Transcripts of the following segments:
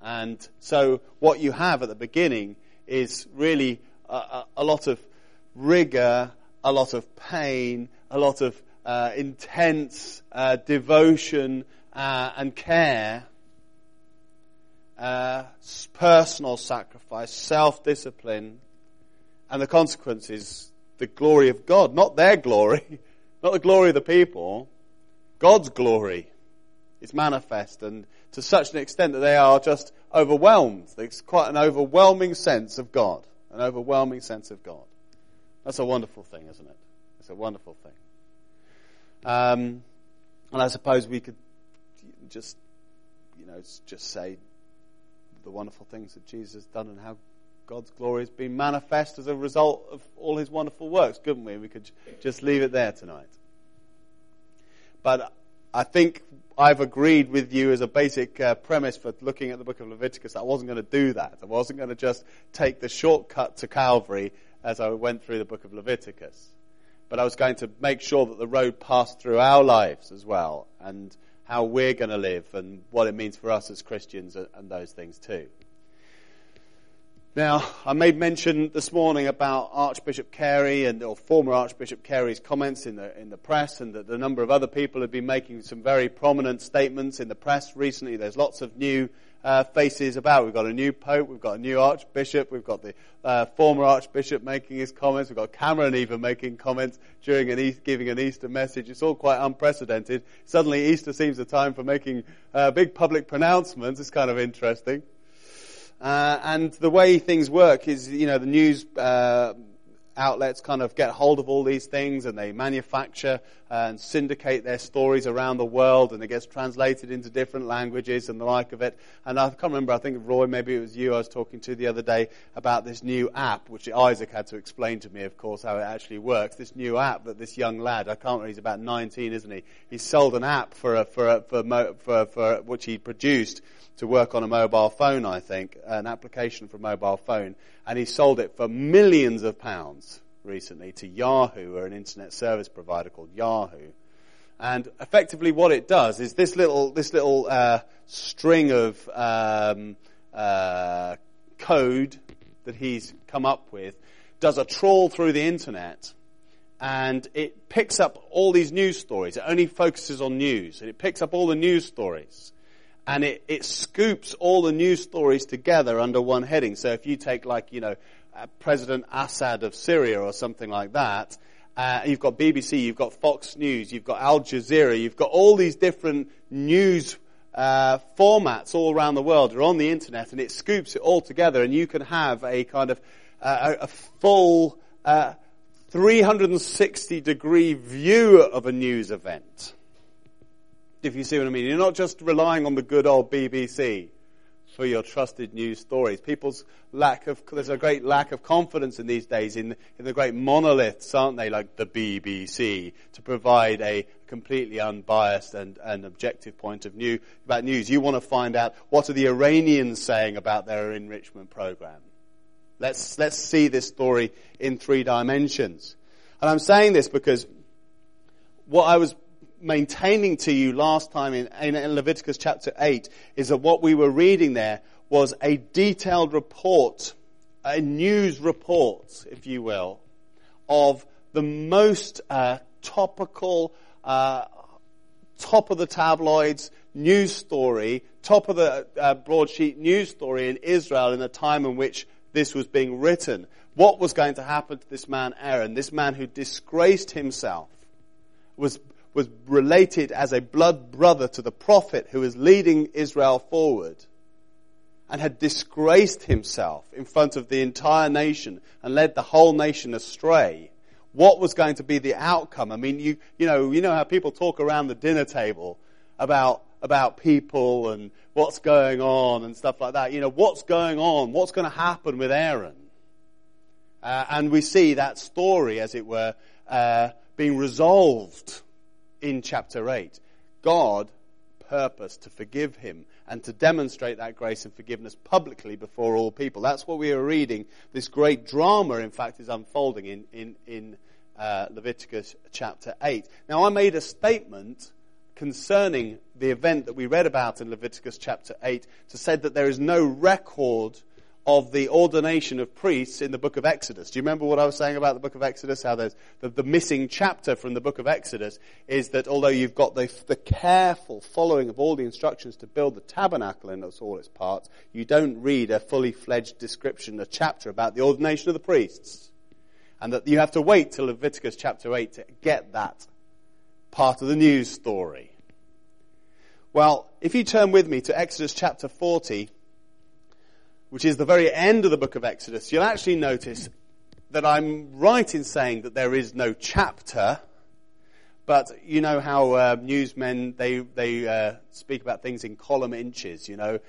And so what you have at the beginning is really a lot of rigor, a lot of pain, a lot of intense devotion and care, personal sacrifice, self-discipline, and the consequence is the glory of God, not their glory, not the glory of the people, God's glory is manifest, and to such an extent that they are just overwhelmed. There's quite an overwhelming sense of God, an overwhelming sense of God. That's a wonderful thing, isn't it? It's a wonderful thing. And I suppose we could just say the wonderful things that Jesus has done and how God's glory has been manifest as a result of all his wonderful works, couldn't we? We could just leave it there tonight. But I think I've agreed with you as a basic premise for looking at the book of Leviticus. I wasn't going to do that. I wasn't going to just take the shortcut to Calvary as I went through the book of Leviticus. But I was going to make sure that the road passed through our lives as well, and how we're going to live and what it means for us as Christians and those things too. Now, I made mention this morning about Archbishop Carey or former Archbishop Carey's comments in the press, and that the number of other people have been making some very prominent statements in the press recently. There's lots of new faces about. We've got a new Pope, we've got a new Archbishop, we've got the former Archbishop making his comments, we've got Cameron even making comments during giving an Easter message. It's all quite unprecedented. Suddenly Easter seems a time for making big public pronouncements. It's kind of interesting. And the way things work is, the news outlets kind of get hold of all these things and they manufacture and syndicate their stories around the world, and it gets translated into different languages and the like of it. And I can't remember, I think Roy, maybe it was you I was talking to the other day about this new app, which Isaac had to explain to me, of course, how it actually works. This new app that this young lad, I can't remember, he's about 19, isn't he? He sold an app for which he produced to work on a mobile phone, I think, an application for a mobile phone, and he sold it for millions of pounds recently to Yahoo, or an internet service provider called Yahoo. And effectively what it does is this little string of code that he's come up with does a trawl through the internet, and it picks up all these news stories. It only focuses on news, and it picks up all the news stories. And it scoops all the news stories together under one heading. So if you take President Assad of Syria or something like that, you've got BBC, you've got Fox News, you've got Al Jazeera, you've got all these different news formats all around the world are on the internet, and it scoops it all together, and you can have a kind of a full 360-degree view of a news event. If you see what I mean. You're not just relying on the good old BBC for your trusted news stories. There's a great lack of confidence in these days in the great monoliths, aren't they, like the BBC, to provide a completely unbiased and objective point of view about news. You want to find out, what are the Iranians saying about their enrichment program? Let's see this story in 3 dimensions. And I'm saying this because what I was maintaining to you last time in Leviticus chapter 8 is that what we were reading there was a detailed report, a news report, if you will, of the most topical, top of the tabloids news story, top of the broadsheet news story in Israel in the time in which this was being written. What was going to happen to this man Aaron, this man who disgraced himself, was related as a blood brother to the prophet who was leading Israel forward, and had disgraced himself in front of the entire nation and led the whole nation astray. What was going to be the outcome? I mean, you know how people talk around the dinner table about people and what's going on and stuff like that. What's going on? What's going to happen with Aaron? And we see that story, as it were, being resolved in chapter 8. God purposed to forgive him and to demonstrate that grace and forgiveness publicly before all people. That's what we are reading. This great drama, in fact, is unfolding in Leviticus chapter 8. Now, I made a statement a concerning the event that we read about in Leviticus chapter 8 to say that there is no record of the ordination of priests in the book of Exodus. Do you remember what I was saying about the book of Exodus? How there's the missing chapter from the book of Exodus is that although you've got the careful following of all the instructions to build the tabernacle in all its parts, you don't read a fully fledged description, a chapter about the ordination of the priests. And that you have to wait till Leviticus chapter 8 to get that part of the news story. Well, if you turn with me to Exodus chapter 40, which is the very end of the book of Exodus, you'll actually notice that I'm right in saying that there is no chapter, but you know how newsmen, they speak about things in column inches,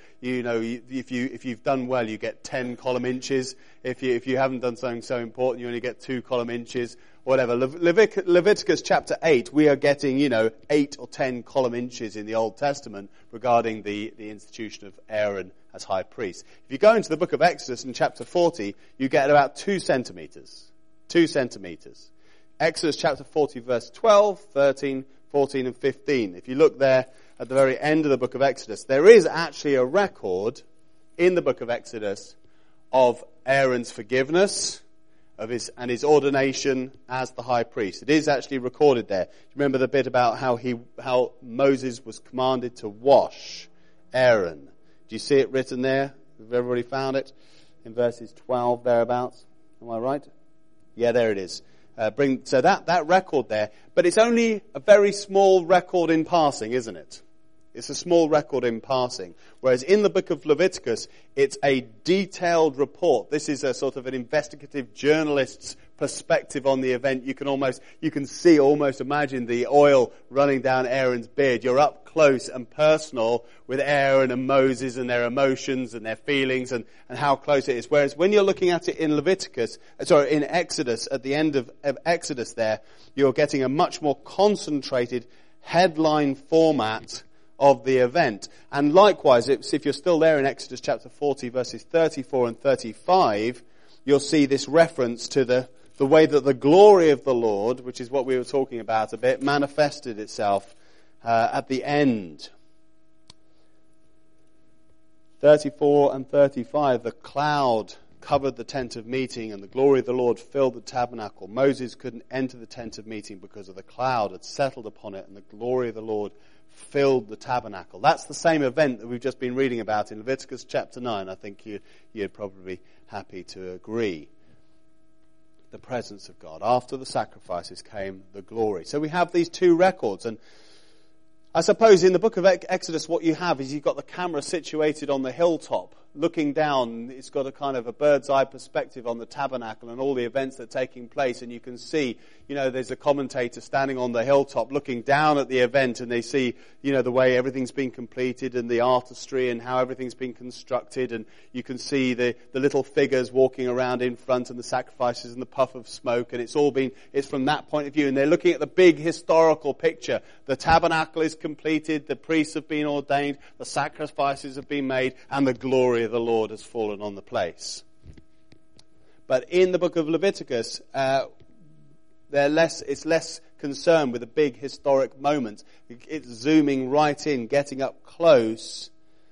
if you've done well, you get 10 column inches. If you haven't done something so important, you only get 2 column inches, whatever. Leviticus chapter 8, we are getting, 8 or 10 column inches in the Old Testament regarding the institution of Aaron as high priest. If you go into the book of Exodus in chapter 40, you get about 2 centimeters. 2 centimeters. Exodus chapter 40 verse 12, 13, 14 and 15. If you look there at the very end of the book of Exodus, there is actually a record in the book of Exodus of Aaron's forgiveness and his ordination as the high priest. It is actually recorded there. Remember the bit about how Moses was commanded to wash Aaron. Do you see it written there? Have everybody found it? In verses 12 thereabouts. Am I right? Yeah, there it is. So that record there, but it's only a very small record in passing, isn't it? It's a small record in passing. Whereas in the book of Leviticus, it's a detailed report. This is a sort of an investigative journalist's perspective on the event. You can almost imagine the oil running down Aaron's beard. You're up close and personal with Aaron and Moses and their emotions and their feelings and how close it is. Whereas when you're looking at it in in Exodus, at the end of Exodus there, you're getting a much more concentrated headline format of the event. And likewise, if you're still there in Exodus chapter 40 verses 34 and 35, you'll see this reference to the way that the glory of the Lord, which is what we were talking about a bit, manifested itself at the end. 34 and 35, the cloud covered the tent of meeting and the glory of the Lord filled the tabernacle. Moses couldn't enter the tent of meeting because of the cloud had settled upon it and the glory of the Lord filled the tabernacle. That's the same event that we've just been reading about in Leviticus chapter 9. I think you're probably happy to agree. The presence of God. After the sacrifices came the glory. So we have these 2 records, and I suppose in the book of Exodus what you have is you've got the camera situated on the hilltop, looking down. It's got a kind of a bird's eye perspective on the tabernacle and all the events that are taking place, and you can see, there's a commentator standing on the hilltop looking down at the event, and they see, the way everything's been completed and the artistry and how everything's been constructed, and you can see the little figures walking around in front and the sacrifices and the puff of smoke, and it's from that point of view, and they're looking at the big historical picture. The tabernacle is completed, the priests have been ordained, the sacrifices have been made, and the glory of the Lord has fallen on the place. But in the book of Leviticus, it's less concerned with the big historic moments. It's zooming right in, getting up close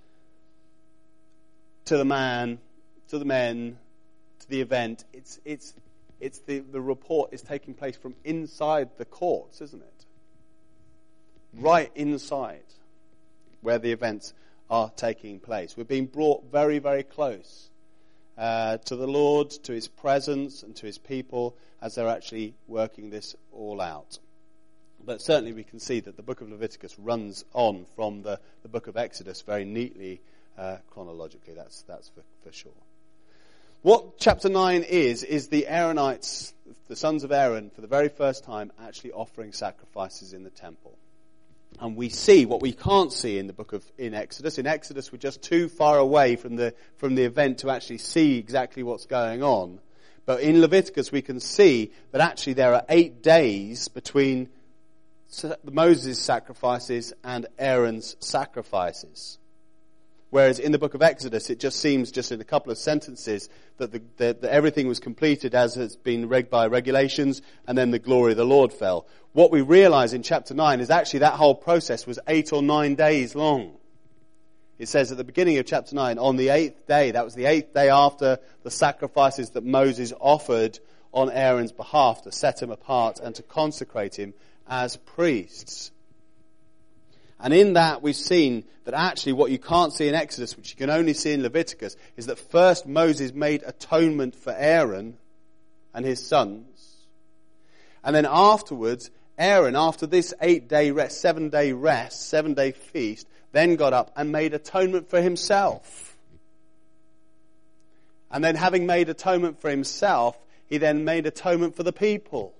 to the man, to the men, to the event. It's the report is taking place from inside the courts, isn't it? Right inside where the events are taking place. We're being brought very, very close to the Lord, to His presence and to His people as they're actually working this all out. But certainly we can see that the book of Leviticus runs on from the book of Exodus very neatly, chronologically, that's for sure. What chapter 9 is the Aaronites, the sons of Aaron, for the very first time actually offering sacrifices in the temple. And we see what we can't see in Exodus. In Exodus, we're just too far away from the event to actually see exactly what's going on. But in Leviticus, we can see that actually there are 8 days between Moses' sacrifices and Aaron's sacrifices. Whereas in the book of Exodus, it just seems, just in a couple of sentences, that everything was completed as it's been by regulations, and then the glory of the Lord fell. What we realize in chapter 9 is actually that whole process was 8 or 9 days long. It says at the beginning of chapter 9, on the 8th day, that was the 8th day after the sacrifices that Moses offered on Aaron's behalf to set him apart and to consecrate him as priests. And in that we've seen that actually what you can't see in Exodus, which you can only see in Leviticus, is that first Moses made atonement for Aaron and his sons. And then afterwards, Aaron, after this 7-day rest, 7-day feast, then got up and made atonement for himself. And then having made atonement for himself, he then made atonement for the people.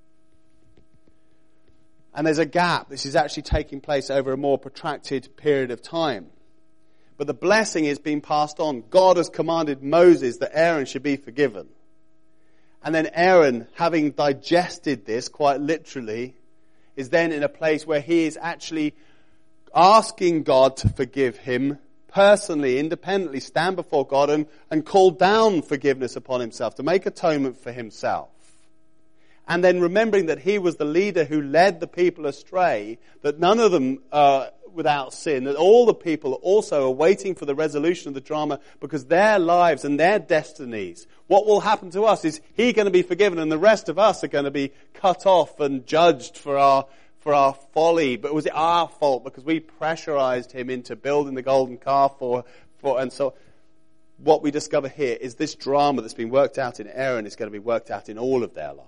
And there's a gap. This is actually taking place over a more protracted period of time. But the blessing is being passed on. God has commanded Moses that Aaron should be forgiven. And then Aaron, having digested this quite literally, is then in a place where he is actually asking God to forgive him personally, independently, stand before God and call down forgiveness upon himself, to make atonement for himself. And then remembering that he was the leader who led the people astray, that none of them are without sin, that all the people also are waiting for the resolution of the drama because their lives and their destinies, what will happen to us is he going to be forgiven and the rest of us are going to be cut off and judged for our folly. But was it our fault because we pressurized him into building the golden calf and so what we discover here is this drama that's been worked out in Aaron is going to be worked out in all of their lives.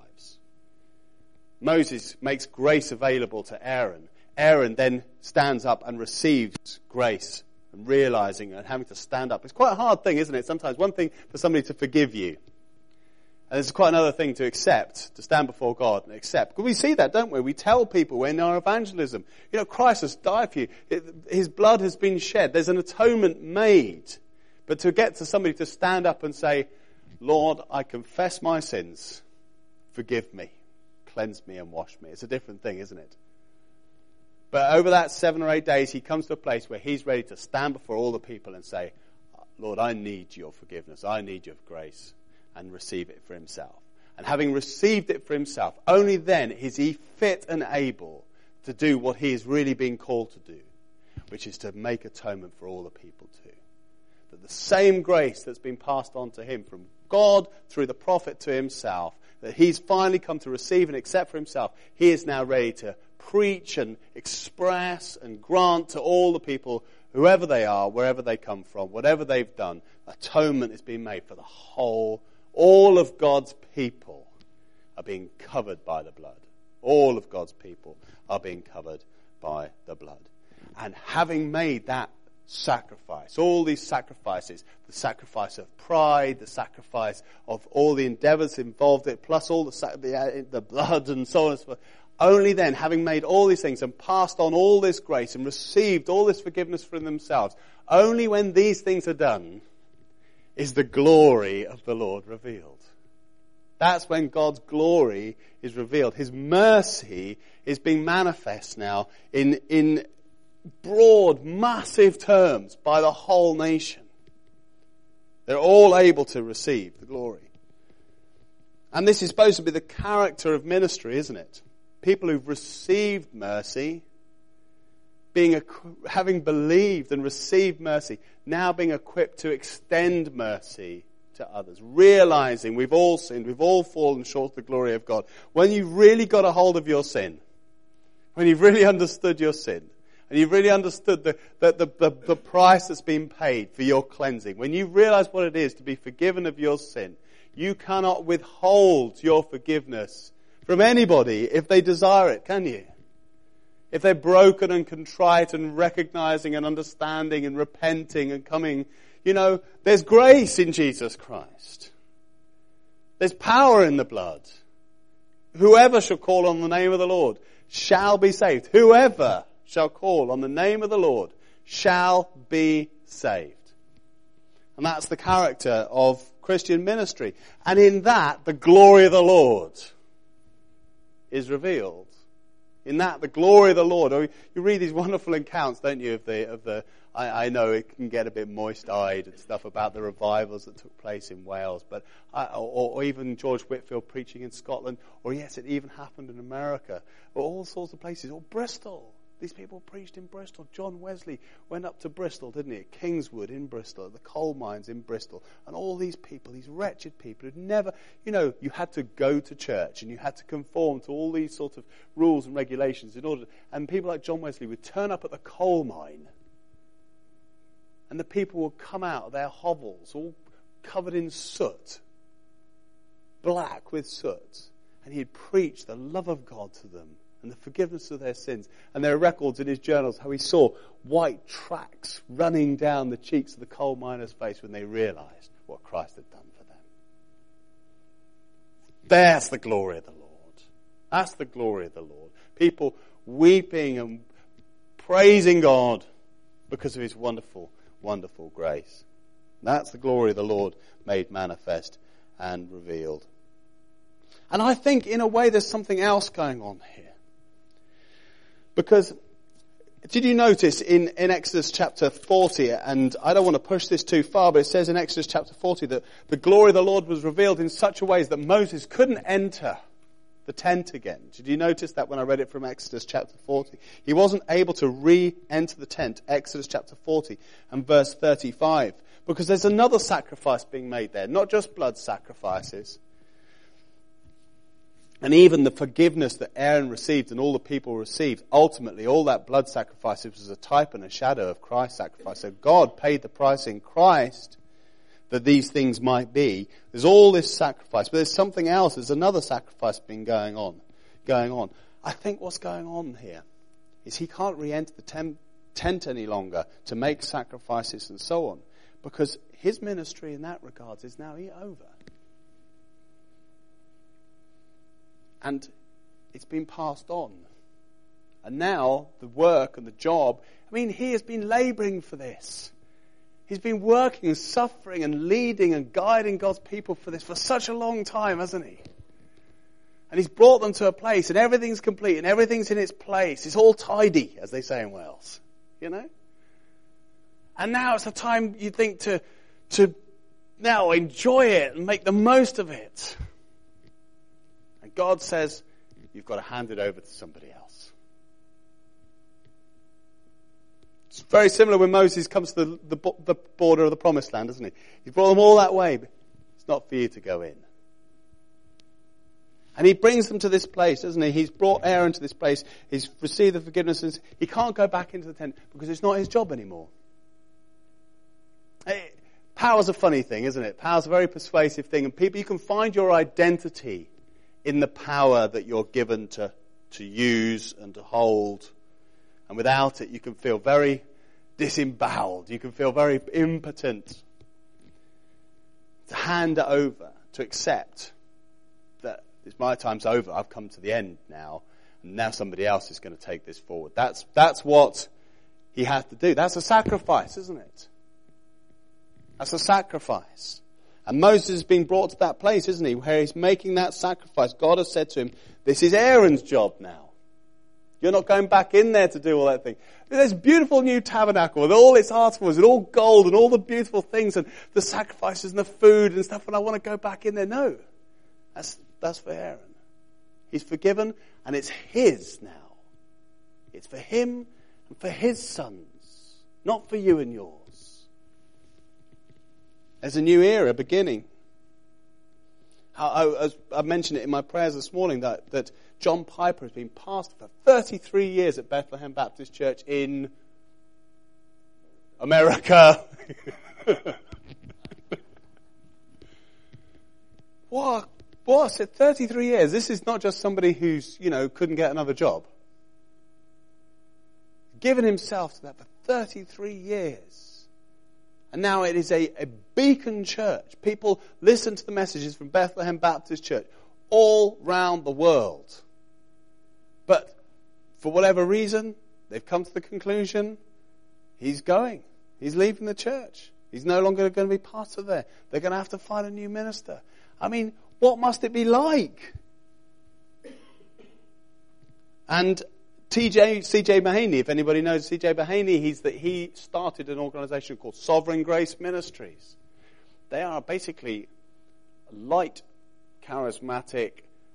Moses makes grace available to Aaron. Aaron then stands up and receives grace and realizing and having to stand up. It's quite a hard thing, isn't it? Sometimes one thing for somebody to forgive you. And it's quite another thing to accept, to stand before God and accept. Because we see that, don't we? We tell people in our evangelism, Christ has died for you. His blood has been shed. There's an atonement made. But to get to somebody to stand up and say, Lord, I confess my sins. Forgive me. Cleanse me and wash me. It's a different thing, isn't it? But over that 7 or 8 days, he comes to a place where he's ready to stand before all the people and say, Lord, I need your forgiveness. I need your grace, and receive it for himself. And having received it for himself, only then is he fit and able to do what he is really being called to do, which is to make atonement for all the people too. That the same grace that's been passed on to him from God through the prophet to himself, that he's finally come to receive and accept for himself, he is now ready to preach and express and grant to all the people, whoever they are, wherever they come from, whatever they've done. Atonement is being made for the whole. All of God's people are being covered by the blood. All of God's people are being covered by the blood. And having made that sacrifice, all these sacrifices, the sacrifice of pride, the sacrifice of all the endeavors involved in it, plus all the blood and so on and so forth, only then, having made all these things and passed on all this grace and received all this forgiveness from themselves, only when these things are done is the glory of the Lord revealed. That's when God's glory is revealed. His mercy is being manifest now in broad, massive terms by the whole nation. They're all able to receive the glory. And this is supposed to be the character of ministry, isn't it? People who've received mercy, having believed and received mercy, now being equipped to extend mercy to others, realizing we've all sinned, we've all fallen short of the glory of God. When you've really got a hold of your sin, when you've really understood your sin, and you've really understood the price that's been paid for your cleansing, when you realize what it is to be forgiven of your sin, you cannot withhold your forgiveness from anybody if they desire it, can you? If they're broken and contrite and recognizing and understanding and repenting and coming, there's grace in Jesus Christ. There's power in the blood. Whoever shall call on the name of the Lord shall be saved. Whoever shall call on the name of the Lord shall be saved. And that's the character of Christian ministry. And in that, the glory of the Lord is revealed. In that, the glory of the Lord. You read these wonderful accounts, don't you, of the I know it can get a bit moist-eyed and stuff about the revivals that took place in Wales, but or even George Whitefield preaching in Scotland, or yes, it even happened in America, or all sorts of places, or Bristol. These people preached in Bristol. John Wesley went up to Bristol, didn't he? At Kingswood in Bristol, at the coal mines in Bristol. And all these people, these wretched people who'd never, you had to go to church and you had to conform to all these sort of rules and regulations and people like John Wesley would turn up at the coal mine and the people would come out of their hovels all covered in soot, black with soot, and he'd preach the love of God to them and the forgiveness of their sins. And there are records in his journals how he saw white tracks running down the cheeks of the coal miners' face when they realized what Christ had done for them. That's the glory of the Lord. That's the glory of the Lord. People weeping and praising God because of his wonderful, wonderful grace. That's the glory of the Lord made manifest and revealed. And I think in a way there's something else going on here. Because, did you notice in Exodus chapter 40, and I don't want to push this too far, but it says in Exodus chapter 40 that the glory of the Lord was revealed in such a way that Moses couldn't enter the tent again. Did you notice that when I read it from Exodus chapter 40? He wasn't able to re-enter the tent, Exodus chapter 40 and verse 35, because there's another sacrifice being made there, not just blood sacrifices. And even the forgiveness that Aaron received and all the people received, ultimately all that blood sacrifice was a type and a shadow of Christ's sacrifice. So God paid the price in Christ that these things might be. There's all this sacrifice, but there's something else. There's another sacrifice being going on. I think what's going on here is he can't re-enter the tent any longer to make sacrifices and so on, because his ministry in that regard is now over. And it's been passed on. And now the work and the job, he has been laboring for this. He's been working and suffering and leading and guiding God's people for this for such a long time, hasn't he? And he's brought them to a place and everything's complete and everything's in its place. It's all tidy, as they say in Wales. And now it's a time, you think, to now enjoy it and make the most of it. God says, you've got to hand it over to somebody else. It's very similar when Moses comes to the border of the promised land, isn't he? He's brought them all that way, but it's not for you to go in. And he brings them to this place, doesn't he? He's brought Aaron to this place. He's received the forgiveness. And he can't go back into the tent because it's not his job anymore. Power's a funny thing, isn't it? Power's a very persuasive thing. And people, you can find your identity in the power that you're given to use and to hold. And without it, you can feel very disemboweled. You can feel very impotent. To hand it over, to accept that my time's over. I've come to the end now. And now somebody else is going to take this forward. That's what he has to do. That's a sacrifice, isn't it? That's a sacrifice. And Moses has been brought to that place, isn't he, where he's making that sacrifice. God has said to him, this is Aaron's job now. You're not going back in there to do all that thing. There's a beautiful new tabernacle with all its articles and all gold and all the beautiful things and the sacrifices and the food and stuff, and I want to go back in there. No. That's for Aaron. He's forgiven, and it's his now. It's for him and for his sons, not for you and yours. There's a new era beginning. I mentioned it in my prayers this morning that John Piper has been pastor for 33 years at Bethlehem Baptist Church in America. What? I said 33 years. This is not just somebody who's, couldn't get another job. Given himself to that for 33 years. And now it is a beacon church. People listen to the messages from Bethlehem Baptist Church all round the world. But for whatever reason, they've come to the conclusion, he's going. He's leaving the church. He's no longer going to be part of there. They're going to have to find a new minister. What must it be like? And C.J. Mahaney, if anybody knows C.J. Mahaney, he started an organization called Sovereign Grace Ministries. They are basically a light, charismatic,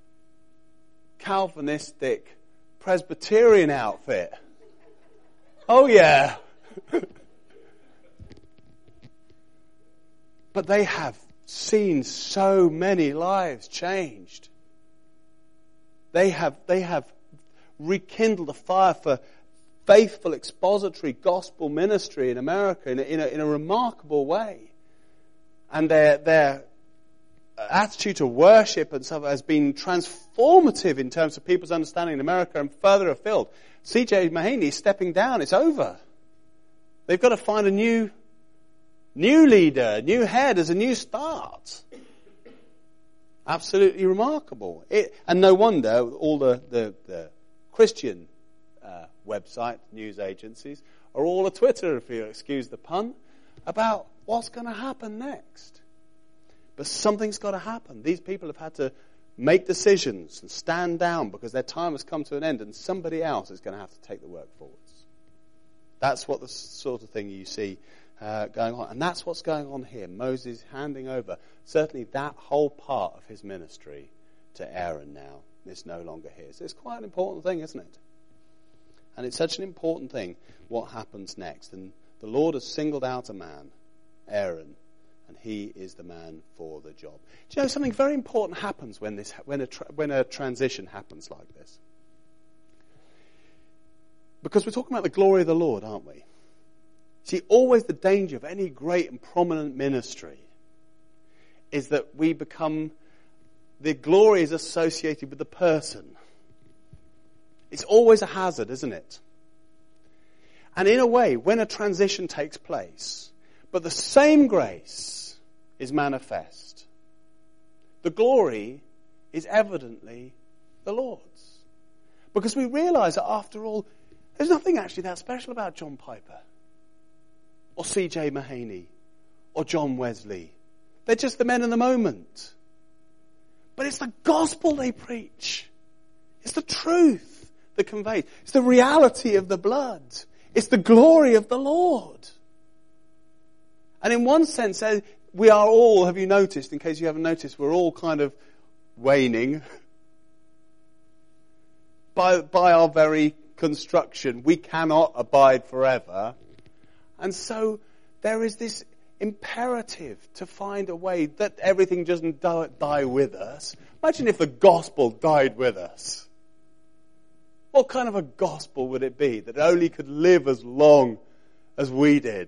Calvinistic, Presbyterian outfit. Oh yeah. But they have seen so many lives changed. They have rekindled a fire for faithful expository gospel ministry in America in a remarkable way. And their attitude to worship and stuff has been transformative in terms of people's understanding in America and further afield. C.J. Mahaney is stepping down. It's over. They've got to find a new leader, new head as a new start. Absolutely remarkable. And no wonder all the Christian website news agencies are all a Twitter, if you excuse the pun, about what's going to happen next. But something's got to happen. These people have had to make decisions and stand down because their time has come to an end, and somebody else is going to have to take the work forwards. That's what the sort of thing you see going on. And that's what's going on here. Moses handing over certainly that whole part of his ministry to Aaron now. It's no longer his. It's quite an important thing, isn't it? And it's such an important thing what happens next. And the Lord has singled out a man, Aaron, and he is the man for the job. Do you know something very important happens when a transition happens like this? Because we're talking about the glory of the Lord, aren't we? See, always the danger of any great and prominent ministry is that we become, the glory is associated with the person. It's always a hazard, isn't it? And in a way, when a transition takes place, but the same grace is manifest, the glory is evidently the Lord's. Because we realize that after all, there's nothing actually that special about John Piper or C.J. Mahaney or John Wesley. They're just the men in the moment. But it's the gospel they preach. It's the truth that conveys. It's the reality of the blood. It's the glory of the Lord. And in one sense, we are all, have you noticed, in case you haven't noticed, we're all kind of waning by our very construction. We cannot abide forever. And so there is this imperative to find a way that everything doesn't die with us. Imagine if the gospel died with us. What kind of a gospel would it be that only could live as long as we did?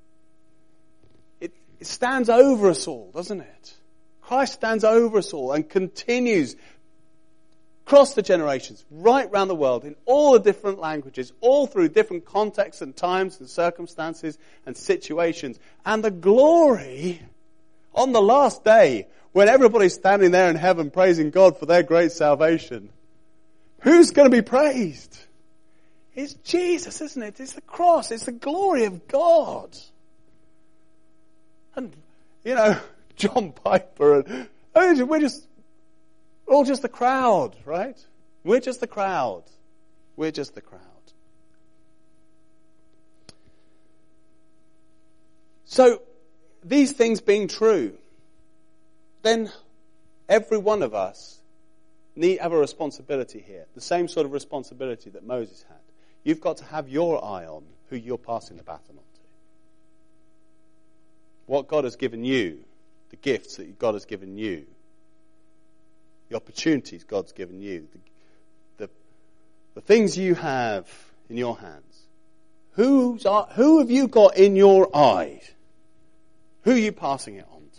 It stands over us all, doesn't it? Christ stands over us all and continues across the generations, right round the world, in all the different languages, all through different contexts and times and circumstances and situations. And the glory on the last day, when everybody's standing there in heaven praising God for their great salvation, who's going to be praised? It's Jesus, isn't it? It's the cross. It's the glory of God. And, John Piper, we're all just the crowd, right? We're just the crowd. We're just the crowd. So, these things being true, then every one of us have a responsibility here. The same sort of responsibility that Moses had. You've got to have your eye on who you're passing the baton on to. What God has given you, the gifts that God has given you, the opportunities God's given you, the things you have in your hands. Who have you got in your eye? Who are you passing it on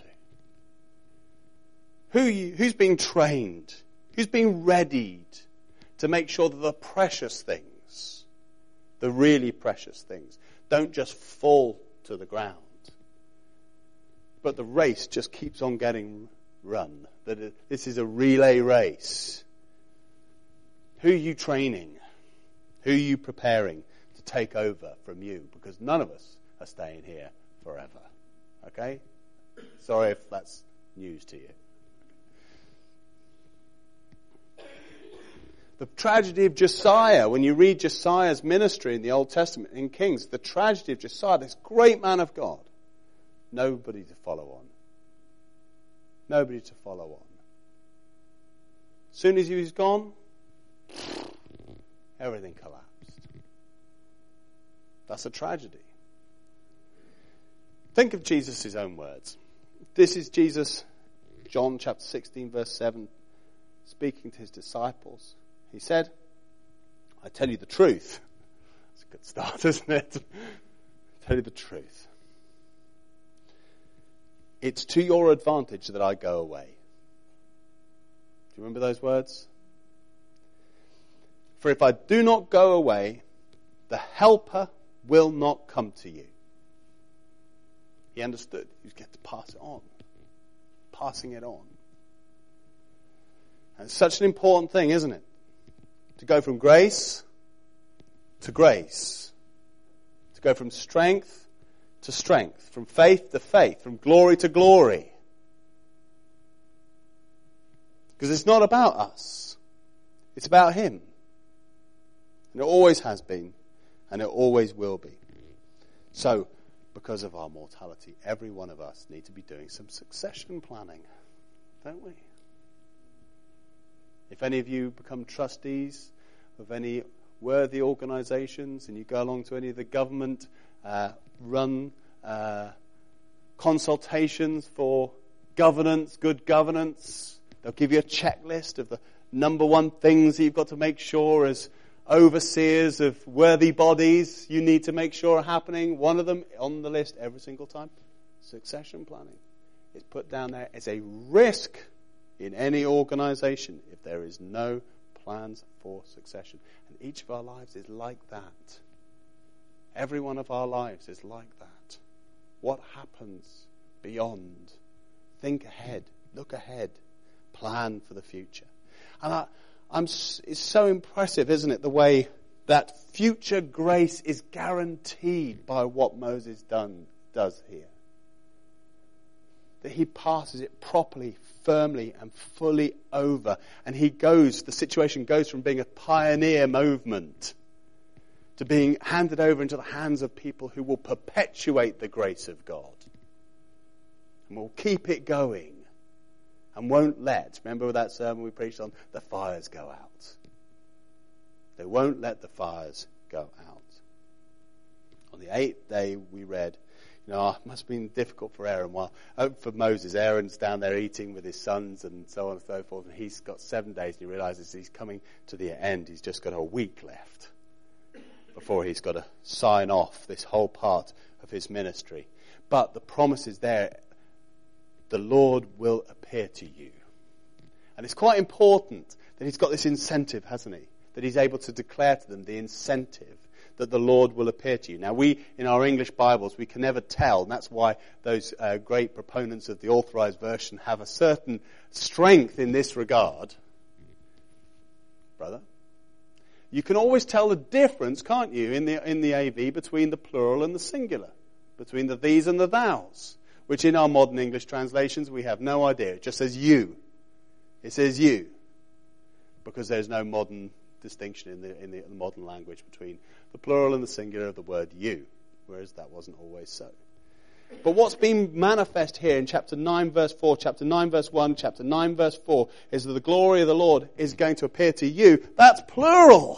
to? Who's being trained? Who's being readied to make sure that the precious things, the really precious things, don't just fall to the ground, but the race just keeps on getting run. That this is a relay race. Who are you training? Who are you preparing to take over from you? Because none of us are staying here forever. Okay? Sorry if that's news to you. The tragedy of Josiah, when you read Josiah's ministry in the Old Testament, in Kings, the tragedy of Josiah, this great man of God, nobody to follow on. Nobody to follow on. As soon as he was gone, everything collapsed. That's a tragedy. Think of Jesus' own words. This is Jesus, John chapter 16, verse 7, speaking to his disciples. He said, I tell you the truth. That's a good start, isn't it? I tell you the truth. It's to your advantage that I go away. Do you remember those words? For if I do not go away, the Helper will not come to you. He understood. He was going to pass it on. Passing it on. And it's such an important thing, isn't it? To go from grace to grace. To go from strength to strength. From faith to faith. From glory to glory. Because it's not about us. It's about Him. And it always has been. And it always will be. So, because of our mortality, every one of us need to be doing some succession planning. Don't we? If any of you become trustees of any worthy organisations and you go along to any of the government run consultations for governance, good governance, they'll give you a checklist of the number one things that you've got to make sure as overseers of worthy bodies you need to make sure are happening. One of them on the list every single time, succession planning. It's put down there as a risk in any organisation if there is no plans for succession. And each of our lives is like that. Every one of our lives is like that. What happens beyond? Think ahead. Look ahead. Plan for the future. And it's so impressive, isn't it, the way that future grace is guaranteed by what Moses does here. That he passes it properly, firmly and fully over. And the situation goes from being a pioneer movement to being handed over into the hands of people who will perpetuate the grace of God. And will keep it going. And won't let, remember that sermon we preached on, the fires go out. They won't let the fires go out. On the 8th day we read, it must have been difficult for Aaron. For Moses, Aaron's down there eating with his sons and so on and so forth, and he's got 7 days and he realizes he's coming to the end. He's just got a week left before he's got to sign off this whole part of his ministry. But the promise is there. The Lord will appear to you. And it's quite important that he's got this incentive, hasn't he? That he's able to declare to them the incentive that the Lord will appear to you. Now we, in our English Bibles, we can never tell, and that's why those great proponents of the Authorized Version have a certain strength in this regard. Brother? You can always tell the difference, can't you, in the AV between the plural and the singular, between the these and the thous, which in our modern English translations we have no idea. It just says you. It says you, because there's no modern distinction in the modern language between the plural and the singular of the word you, whereas that wasn't always so. But what's been manifest here in chapter 9 verse 4, chapter 9 verse 1, chapter 9 verse 4 is that the glory of the Lord is going to appear to you. That's plural.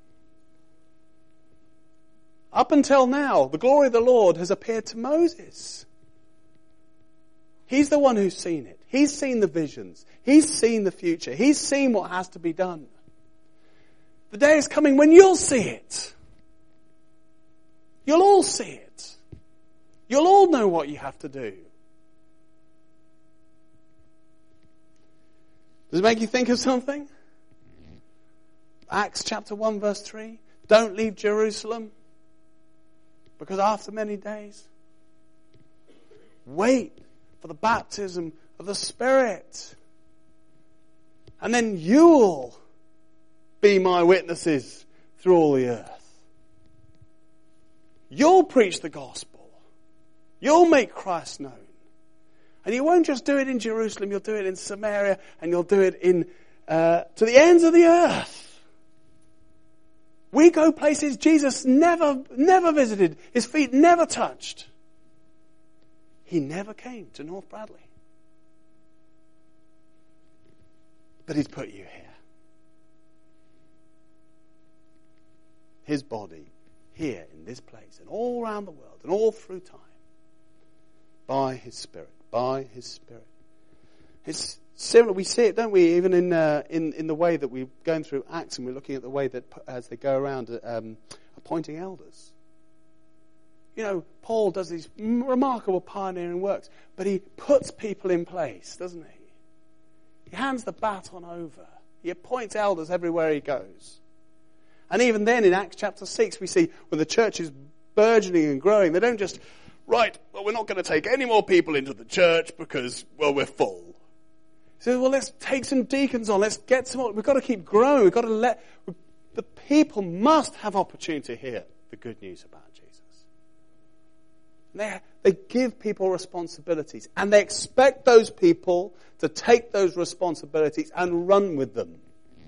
Up until now, the glory of the Lord has appeared to Moses. He's the one who's seen it. He's seen the visions. He's seen the future. He's seen what has to be done. The day is coming when you'll see it. You'll all see it. You'll all know what you have to do. Does it make you think of something? Acts chapter 1 verse 3. Don't leave Jerusalem, because after many days, wait for the baptism of the Spirit. And then you'll be my witnesses through all the earth. You'll preach the gospel. You'll make Christ known. And you won't just do it in Jerusalem, you'll do it in Samaria, and you'll do it to the ends of the earth. We go places Jesus never visited. His feet never touched. He never came to North Bradley. But he's put you here. His body here in this place and all around the world and all through time. By His Spirit. By His Spirit. It's similar. We see it, don't we? Even in the way that we're going through Acts and we're looking at the way that as they go around appointing elders. You know, Paul does these remarkable pioneering works, but he puts people in place, doesn't he? He hands the baton over. He appoints elders everywhere he goes. And even then in Acts chapter 6 we see when the church is burgeoning and growing, they don't just, right, well we're not going to take any more people into the church because, well, we're full. He says, well, let's take some deacons on, let's get some more. We've got to keep growing, we've got to the people must have opportunity to hear the good news about Jesus. They give people responsibilities and they expect those people to take those responsibilities and run with them.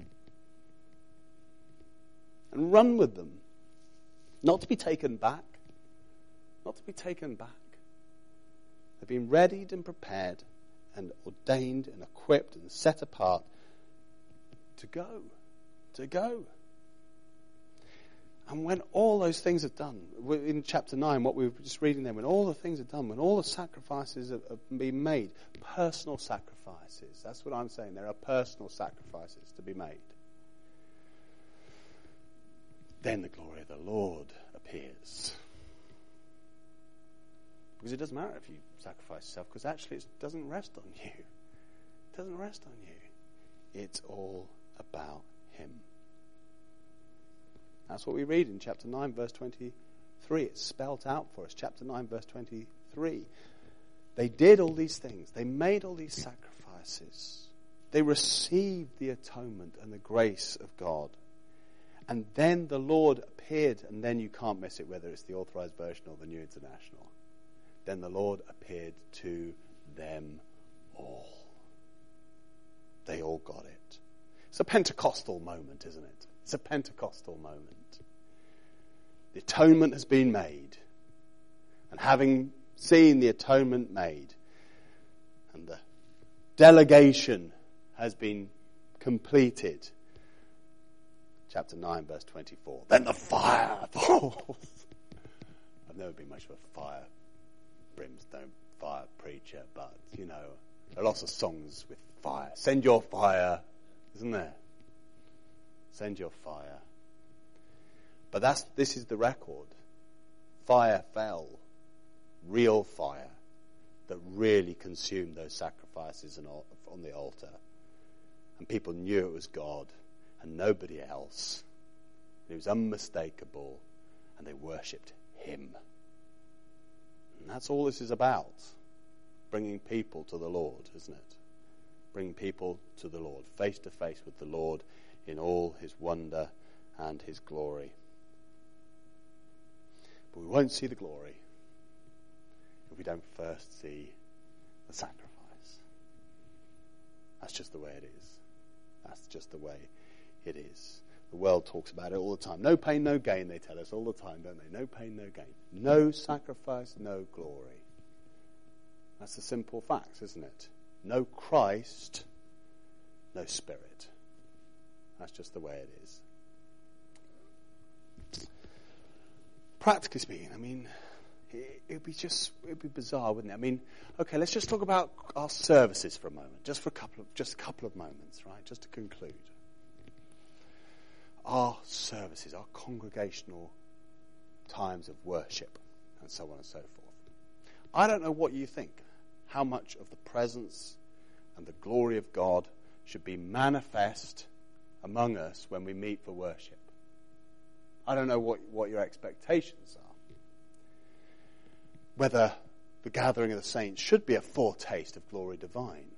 And run with them. Not to be taken back. Not to be taken back. They've been readied and prepared and ordained and equipped and set apart to go. To go. And when all those things are done, in chapter 9, what we were just reading there, when all the things are done, when all the sacrifices have been made, personal sacrifices, that's what I'm saying, there are personal sacrifices to be made. Then the glory of the Lord appears. Because it doesn't matter if you sacrifice yourself, because actually it doesn't rest on you. It doesn't rest on you. It's all about Him. That's what we read in chapter 9, verse 23. It's spelt out for us. Chapter 9, verse 23. They did all these things. They made all these sacrifices. They received the atonement and the grace of God. And then the Lord appeared, and then you can't miss it, whether it's the Authorized Version or the New International. Then the Lord appeared to them all. They all got it. It's a Pentecostal moment, isn't it? It's a Pentecostal moment. The atonement has been made. And having seen the atonement made, and the delegation has been completed, chapter 9, verse 24. Then the fire falls. I've never been much of a fire brimstone fire preacher, but, you know, there are lots of songs with fire. Send your fire, isn't there? Send your fire. But this is the record. Fire fell. Real fire that really consumed those sacrifices on the altar. And people knew it was God and nobody else. It was unmistakable, and they worshipped Him. And that's all this is about. Bringing people to the Lord, isn't it? Bring people to the Lord, face to face with the Lord in all His wonder and His glory. But we won't see the glory if we don't first see the sacrifice. That's just the way it is. That's just the way it is. The world talks about it all the time. No pain, no gain, they tell us all the time, don't they? No pain, no gain. No sacrifice, no glory. That's the simple facts, isn't it? No Christ, no Spirit. That's just the way it is. Practically speaking, I mean, it'd be bizarre, wouldn't it? I mean, okay, let's just talk about our services for a moment, just a couple of moments, right? Just to conclude. Our services, our congregational times of worship, and so on and so forth. I don't know what you think, how much of the presence and the glory of God should be manifest among us when we meet for worship. I don't know what your expectations are. Whether the gathering of the saints should be a foretaste of glory divine.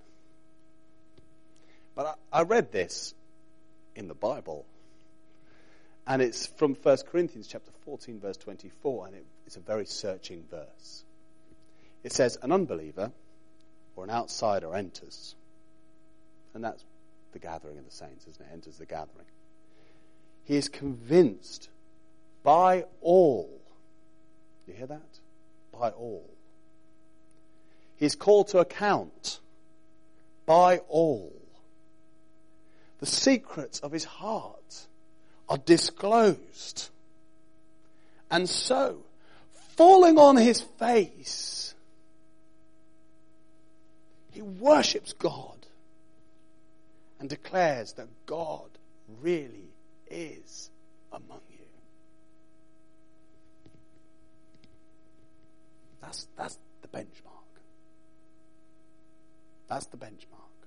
But I read this in the Bible. And it's from 1 Corinthians chapter 14, verse 24, and it's a very searching verse. It says, an unbeliever or an outsider enters. And that's the gathering of the saints, isn't it? Enters the gathering. He is convinced by all. You hear that? By all. He is called to account by all. The secrets of his heart are disclosed. And so, falling on his face, he worships God and declares that God really is among you. That's the benchmark. That's the benchmark.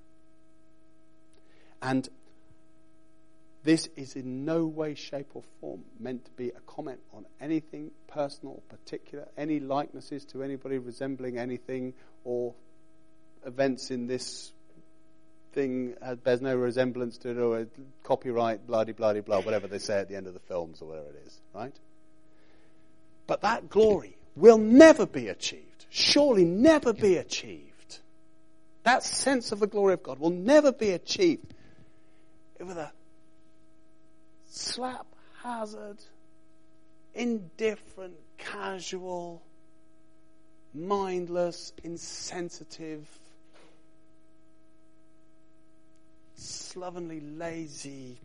And this is in no way, shape or form meant to be a comment on anything personal, particular, any likenesses to anybody resembling anything or events in this thing bears no resemblance to it, or a copyright, blah, whatever they say at the end of the films or whatever it is, right? But that glory will never be achieved, surely never be achieved. That sense of the glory of God will never be achieved with a slap-hazard, indifferent, casual, mindless, insensitive, slovenly, lazy,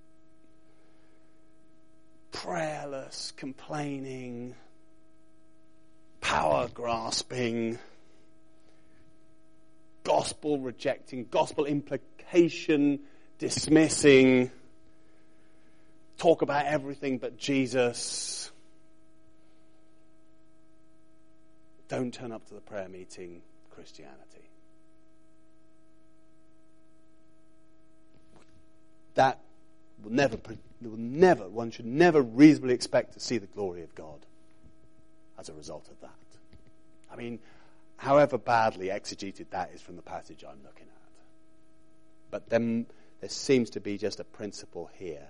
prayerless, complaining, power-grasping, gospel-rejecting, gospel implication dismissing, talk about everything but Jesus, don't turn up to the prayer meeting Christianity. That will never, one should never reasonably expect to see the glory of God as a result of that. I mean, however badly exegeted that is from the passage I'm looking at. But then there seems to be just a principle here.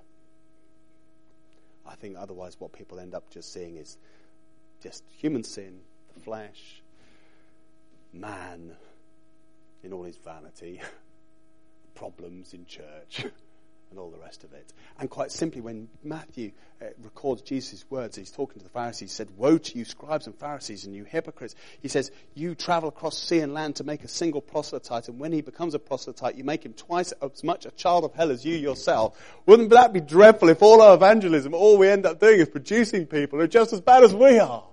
I think otherwise what people end up just seeing is just human sin, the flesh, man in all his vanity, problems in church, and all the rest of it. And quite simply, when Matthew records Jesus' words, he's talking to the Pharisees, he said, "Woe to you, scribes and Pharisees, and you hypocrites." He says, "You travel across sea and land to make a single proselyte, and when he becomes a proselyte, you make him twice as much a child of hell as you yourself." Wouldn't that be dreadful if all our evangelism, all we end up doing is producing people who are just as bad as we are?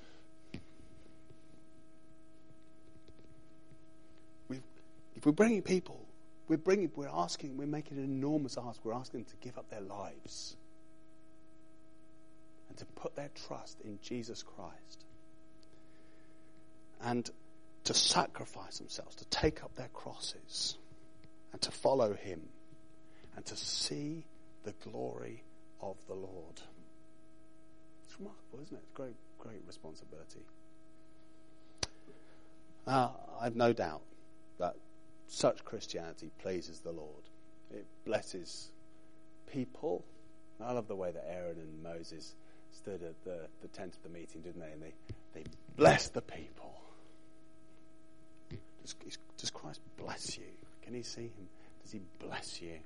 If we're bringing people, we're making an enormous ask. We're asking them to give up their lives and to put their trust in Jesus Christ and to sacrifice themselves, to take up their crosses and to follow him and to see the glory of the Lord. It's remarkable, isn't it? It's great, great responsibility. I've no doubt that such Christianity pleases the Lord. It blesses people. I love the way that Aaron and Moses stood at the tent of the meeting, didn't they? And they blessed the people. Does Christ bless you? Can you see him? Does he bless you?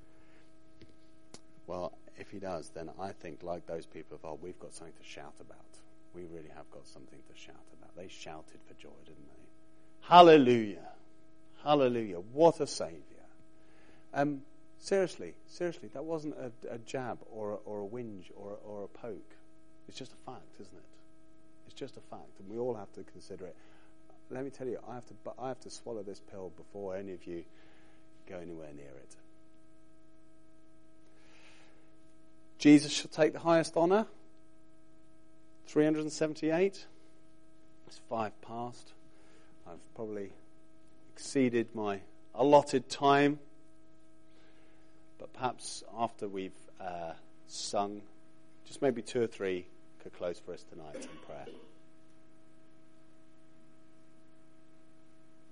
Well, if he does, then I think, like those people of old, we've got something to shout about. We really have got something to shout about. They shouted for joy, didn't they? Hallelujah. Hallelujah. What a Saviour. Seriously, that wasn't a jab or a whinge or a poke. It's just a fact, isn't it? It's just a fact, and we all have to consider it. Let me tell you, I have to swallow this pill before any of you go anywhere near it. Jesus shall take the highest honour. 378. It's 5 past. I've probably exceeded my allotted time, but perhaps after we've sung, just maybe 2 or 3 could close for us tonight in prayer.